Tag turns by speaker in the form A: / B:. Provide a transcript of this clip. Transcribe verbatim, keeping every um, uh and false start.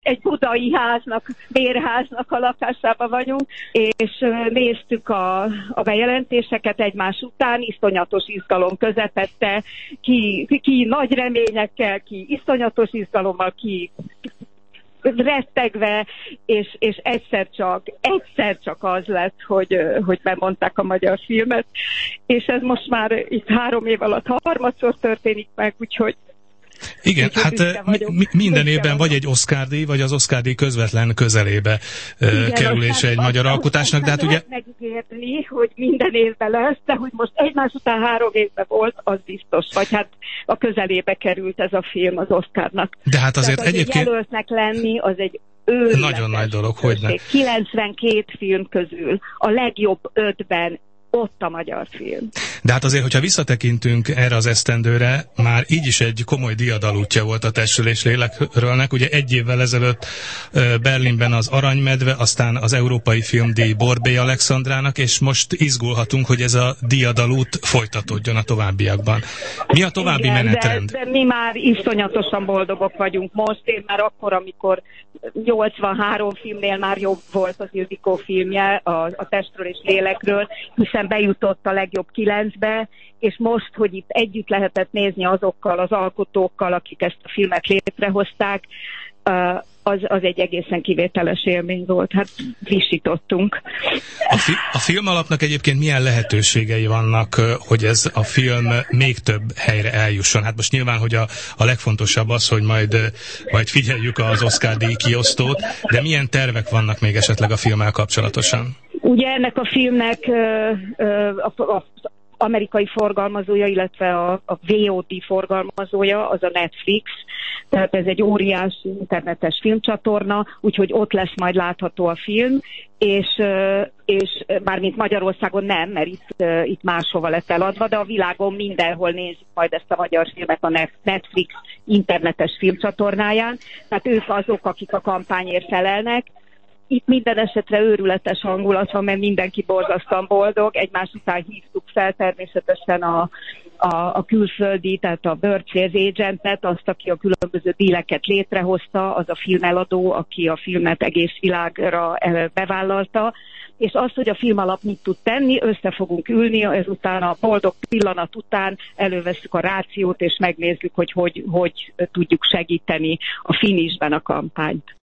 A: egy budai háznak, bérháznak a lakásában vagyunk, és néztük a, a bejelentéseket egymás után, iszonyatos izgalom közepette, ki, ki nagy reményekkel, ki iszonyatos izgalommal, ki rettegve, és, és egyszer csak, egyszer csak az lett, hogy, hogy bemondták a magyar filmet, és ez most már itt három év alatt harmadszor történik meg, úgyhogy
B: igen, hát mi, minden évben vagy egy Oscar-díj, vagy az Oscar-díj közvetlen közelébe igen, kerülése egy magyar alkotásnak, de hát ugye...
A: megígérni, hogy minden évben lesz, de hogy most egymás után három évben volt, az biztos, vagy hát a közelébe került ez a film az Oscarnak.
B: De hát azért
A: tehát,
B: egyébként...
A: jelöltnek lenni, az egy őrületes.
B: Nagyon nagy dolog, hogyne.
A: kilencvenkét film közül a legjobb ötben ott a magyar film.
B: De hát azért, hogyha visszatekintünk erre az esztendőre, már így is egy komoly diadalútja volt a Testről és Lélekről-nek. Ugye egy évvel ezelőtt Berlinben az Aranymedve, aztán az Európai Filmdíj Borbély Alexandrának, és most izgulhatunk, hogy ez a diadalút folytatódjon a továbbiakban. Mi a további igen, menetrend?
A: De, de mi már iszonyatosan boldogok vagyunk most. Én már akkor, amikor nyolcvanhárom filmnél már jobb volt az Ildikó filmje a, a Testről és Lélekről, hiszen bejutott a legjobb kilencbe, és most, hogy itt együtt lehetett nézni azokkal az alkotókkal, akik ezt a filmet létrehozták, az, az egy egészen kivételes élmény volt. Hát visítottunk.
B: A, fi- a filmalapnak egyébként milyen lehetőségei vannak, hogy ez a film még több helyre eljusson? Hát most nyilván, hogy a, a legfontosabb az, hogy majd, majd figyeljük az Oscar-díj kiosztót, de milyen tervek vannak még esetleg a filmmel kapcsolatosan?
A: Ugye ennek a filmnek az amerikai forgalmazója, illetve a, a vé o dé forgalmazója, az a Netflix, tehát ez egy óriási internetes filmcsatorna, úgyhogy ott lesz majd látható a film, és, és mármint Magyarországon nem, mert itt, itt máshova lett eladva, de a világon mindenhol nézik majd ezt a magyar filmet a Netflix internetes filmcsatornáján, tehát ők azok, akik a kampányért felelnek. Itt minden esetre őrületes hangulat van, mert mindenki borzasztóan boldog. Egymás után hívtuk fel természetesen a, a, a külföldi, tehát a Bird Sales Agentet, azt, aki a különböző díleket létrehozta, az a filmeladó, aki a filmet egész világra bevállalta. És az, hogy a filmalap mit tud tenni, össze fogunk ülni, ezután a boldog pillanat után elővesszük a rációt, és megnézzük, hogy hogy, hogy tudjuk segíteni a finishben a kampányt.